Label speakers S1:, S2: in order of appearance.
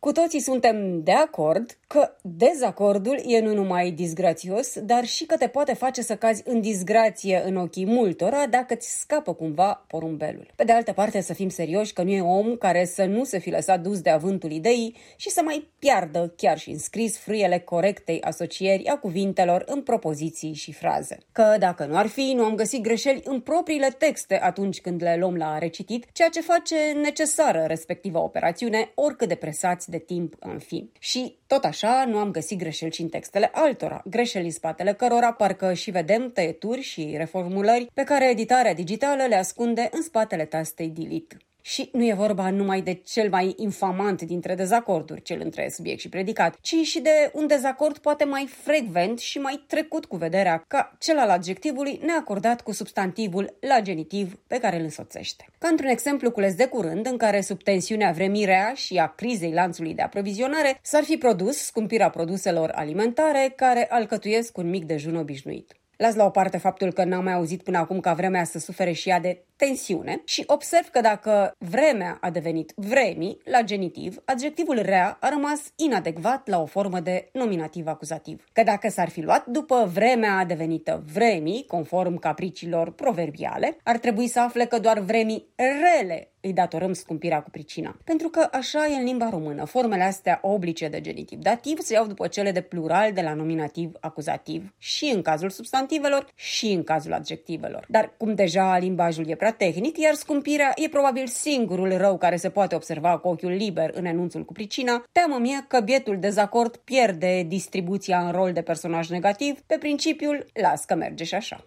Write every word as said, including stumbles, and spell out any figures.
S1: Cu toții suntem de acord că dezacordul e nu numai disgrațios, dar și că te poate face să cazi în disgrație în ochii multora dacă ți scapă cumva porumbelul. Pe de altă parte, să fim serioși că nu e om care să nu se fi lăsat dus de avântul ideii și să mai piardă chiar și în scris frâiele corectei asocieri a cuvintelor în propoziții și fraze. Că dacă nu ar fi, nu am găsit greșeli în propriile texte atunci când le luăm la recitit, ceea ce face necesară respectiva operațiune, oricât de presați de timp am fi. Și tot așa, nu am găsit greșeli și în textele altora, greșeli în spatele cărora parcă și vedem tăieturi și reformulări pe care editarea digitală le ascunde în spatele tastei delete. Și nu e vorba numai de cel mai infamant dintre dezacorduri, cel între subiect și predicat, ci și de un dezacord poate mai frecvent și mai trecut cu vederea ca cel al adjectivului neacordat cu substantivul la genitiv pe care îl însoțește. Ca într-un exemplu cules de curând, în care sub tensiunea vremii rea și a crizei lanțului de aprovizionare s-ar fi produs scumpirea produselor alimentare care alcătuiesc un mic dejun obișnuit. Las la o parte faptul că n-am mai auzit până acum ca vremea să sufere și ea de tensiune și observ că dacă vremea a devenit vremii la genitiv, adjectivul rea a rămas inadecvat la o formă de nominativ acuzativ. Că dacă s-ar fi luat după vremea devenită vremii, conform capriciilor proverbiale, ar trebui să afle că doar vremii rele îi datorăm scumpirea cu pricina. Pentru că așa e în limba română. Formele astea oblice de genitiv dativ se iau după cele de plural de la nominativ acuzativ și în cazul substantivelor și în cazul adjectivelor. Dar cum deja limbajul e prea tehnic, iar scumpirea e probabil singurul rău care se poate observa cu ochiul liber în enunțul cu pricina, teamă mie că bietul dezacord pierde distribuția în rol de personaj negativ pe principiul las că merge și așa.